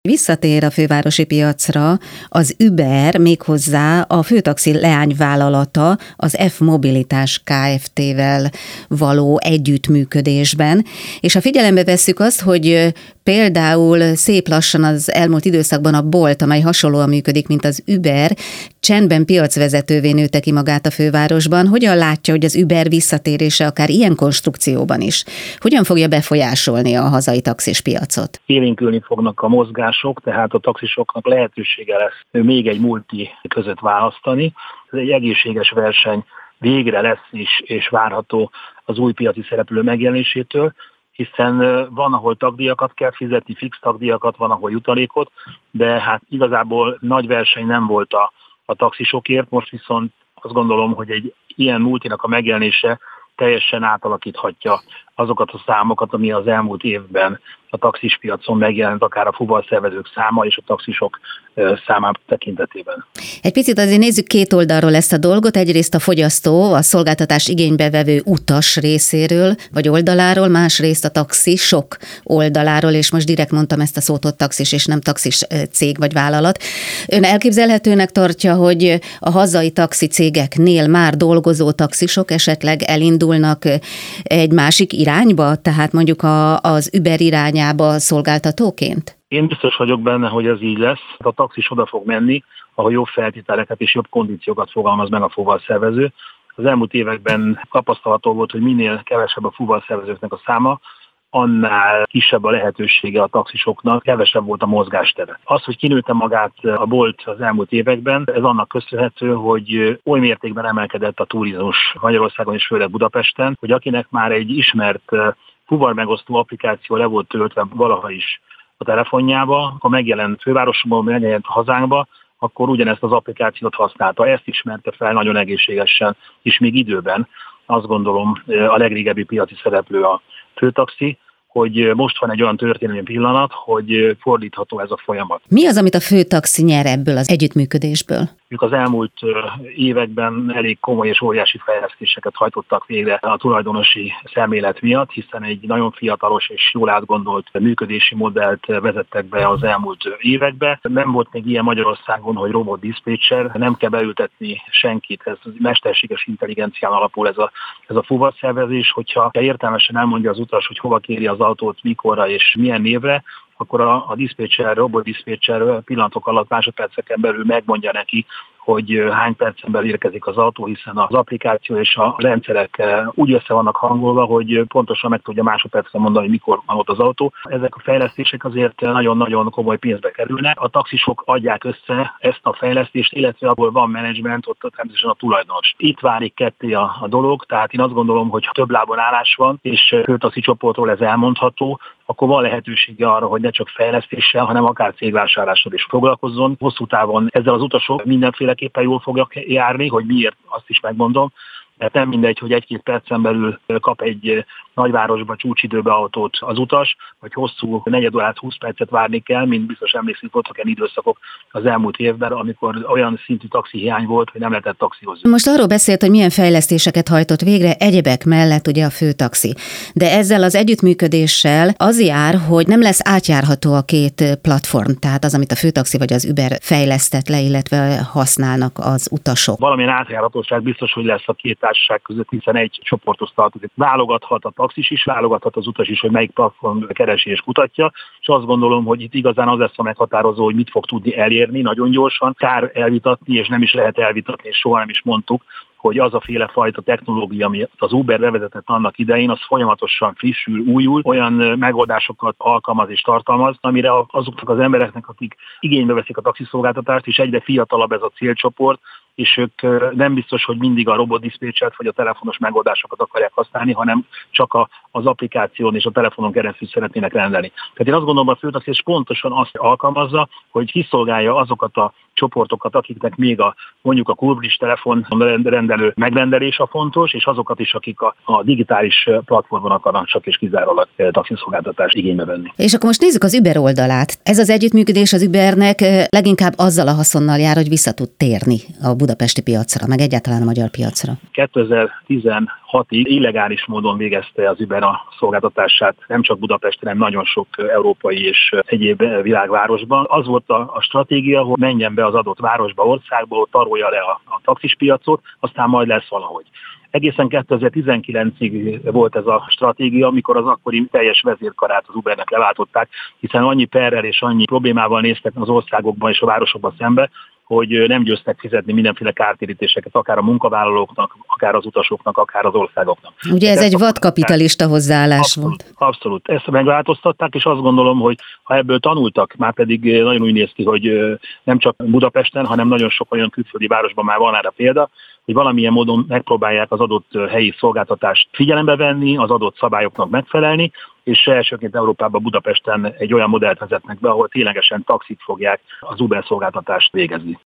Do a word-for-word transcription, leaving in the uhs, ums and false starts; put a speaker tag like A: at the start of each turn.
A: Visszatér a fővárosi piacra az Uber, méghozzá a főtaxi leányvállalata az F-Mobilitás Kft-vel való együttműködésben. És ha figyelembe vesszük azt, hogy például szép lassan az elmúlt időszakban a Bolt, amely hasonlóan működik, mint az Uber, csendben piacvezetővé nőtte ki magát a fővárosban. Hogyan látja, hogy az Uber visszatérése akár ilyen konstrukcióban is, hogyan fogja befolyásolni a hazai taxis piacot?
B: Élénkülni fognak a mozgások, tehát a taxisoknak lehetősége lesz még egy multi között választani. Ez egy egészséges verseny végre lesz is, és várható az új piaci szereplő megjelenésétől, hiszen van, ahol tagdíjakat kell fizetni, fix tagdíjakat, van, ahol jutalékot, de hát igazából nagy verseny nem volt a, a taxisokért, most viszont azt gondolom, hogy egy ilyen multinak a megjelenése teljesen átalakíthatja azokat a számokat, ami az elmúlt évben a taxispiacon megjelent, akár a fuvarszervezők száma és a taxisok számát tekintetében.
A: Egy picit azért nézzük két oldalról ezt a dolgot. Egyrészt a fogyasztó, a szolgáltatás igénybevevő utas részéről, vagy oldaláról, másrészt a taxisok oldaláról, és most direkt mondtam ezt a szót, hogy taxis és nem taxis cég vagy vállalat. Ön elképzelhetőnek tartja, hogy a hazai taxi cégeknél már dolgozó taxisok esetleg elindulnak egy másik irányba, tehát mondjuk a, az Uber irányába szolgáltatóként?
B: Én biztos vagyok benne, hogy ez így lesz. A taxis oda fog menni, ahol jobb feltételeket és jobb kondíciókat fogalmaz meg a fuvarszervező. Az elmúlt években tapasztalható volt, hogy minél kevesebb a fuvarszervezőknek a száma, annál kisebb a lehetősége a taxisoknak, kevesebb volt a mozgástere. Az, hogy kinőtte magát a Bolt az elmúlt években, ez annak köszönhető, hogy oly mértékben emelkedett a turizmus Magyarországon és főleg Budapesten, hogy akinek már egy ismert fuvarmegosztó applikáció le volt töltve valaha is a telefonjába, ha megjelent fővárosban, megjelent a hazánkba, akkor ugyanezt az applikációt használta. Ezt ismerte fel nagyon egészségesen, és még időben, azt gondolom, a legrégebbi piaci szereplő a főtaxi, hogy most van egy olyan történelmi pillanat, hogy fordítható ez a folyamat.
A: Mi az, amit a főtaxi nyer ebből az együttműködésből?
B: Ők az elmúlt években elég komoly és óriási fejlesztéseket hajtottak végre a tulajdonosi szemlélet miatt, hiszen egy nagyon fiatalos és jól átgondolt működési modellt vezettek be az elmúlt években. Nem volt még ilyen Magyarországon, hogy robot diszpécser, nem kell beültetni senkit, ez mesterséges intelligencián alapul ez a, ez a fuvarszervezés, hogyha értelmesen elmondja az utas, hogy hova kéri az autót, mikorra és milyen névre, akkor a, a diszpécser, robot diszpécser pillanatok alatt, másodperceken belül megmondja neki, hogy hány percen belül érkezik az autó, hiszen az applikáció és a rendszerek úgy össze vannak hangolva, hogy pontosan meg tudja másodpercen mondani, hogy mikor van ott az autó. Ezek a fejlesztések azért nagyon-nagyon komoly pénzbe kerülnek. A taxisok adják össze ezt a fejlesztést, illetve abból van menedzsment, ott természetesen a tulajdonos. Itt válik ketté a, a dolog, tehát én azt gondolom, hogy ha több lábon állás van, és főtaxi csoportról ez elmondható, akkor van lehetősége arra, hogy ne csak fejlesztéssel, hanem akár cégvásárlással is foglalkozzon. Hosszú távon ezzel az utasok mindenféleképpen jól fognak járni, hogy miért, azt is megmondom. Mert nem mindegy, hogy egy-két percen belül kap egy nagyvárosba, csúcsidőbe autót az utas, vagy hosszú negyed órát, húsz percet várni kell, mint biztos emlékszik, voltak ilyen időszakok az elmúlt évben, amikor olyan szintű taxi hiány volt, hogy nem lehetett taxihozni.
A: Most arról beszélt, hogy milyen fejlesztéseket hajtott végre, egyebek mellett ugye a főtaxi. De ezzel az együttműködéssel az jár, hogy nem lesz átjárható a két platform, tehát az, amit a főtaxi vagy az Uber fejlesztett le, illetve használnak az utasok.
B: Valamilyen átjárhatóság biztos, hogy lesz a két társaság között, hiszen egy csoporthoz tartozik. Válogathat a taxis is, válogathat az utas is, hogy melyik platform keresi és kutatja, és azt gondolom, hogy itt igazán az lesz a meghatározó, hogy mit fog tudni elérni nagyon gyorsan, kár elvitatni, és nem is lehet elvitatni, és soha nem is mondtuk, hogy az a féle fajta technológia, ami az Uber bevezetett annak idején, az folyamatosan frissül, újul, olyan megoldásokat alkalmaz és tartalmaz, amire azoknak az embereknek, akik igénybe veszik a taxiszolgáltatást, és egyre fiatalabb ez a célcsoport, és ők nem biztos, hogy mindig a robot diszpécsert vagy a telefonos megoldásokat akarják használni, hanem csak a, az applikáción és a telefonon keresztül szeretnének rendelni. Tehát én azt gondolom, a főtaxi pontosan azt alkalmazza, hogy kiszolgálja azokat a csoportokat, akiknek még a mondjuk a kurblis telefon rendelő megrendelés a fontos, és azokat is, akik a, a digitális platformon akarnak csak és kizárólag taxiszolgáltatást igénybe venni.
A: És akkor most nézzük az Uber oldalát. Ez az együttműködés az Ubernek leginkább azzal a haszonnal jár, hogy vissza tud térni a budapesti piacra, meg egyáltalán a magyar piacra.
B: kétezer-tizenhat hatig illegális módon végezte az Uber a szolgáltatását, nem csak Budapesten, hanem nagyon sok európai és egyéb világvárosban. Az volt a, a stratégia, hogy menjen be az adott városba, országba, tarolja le a, a taxispiacot, aztán majd lesz valahogy. Egészen kétezer-tizenkilencig volt ez a stratégia, amikor az akkori teljes vezérkarát az Ubernek leváltották, hiszen annyi perrel és annyi problémával néztek az országokban és a városokban szembe, hogy nem győztek fizetni mindenféle kártérítéseket, akár a munkavállalóknak, akár az utasoknak, akár az országoknak.
A: Ugye ez, ez egy vadkapitalista hozzáállás
B: abszolút,
A: volt.
B: Abszolút. Ezt megváltoztatták, és azt gondolom, hogy ha ebből tanultak, már pedig nagyon úgy néz ki, hogy nem csak Budapesten, hanem nagyon sok olyan külföldi városban már van erre példa, hogy valamilyen módon megpróbálják az adott helyi szolgáltatást figyelembe venni, az adott szabályoknak megfelelni, és elsőként Európában, Budapesten egy olyan modellt vezetnek be, ahol ténylegesen taxik fogják az Uber szolgáltatást végezni.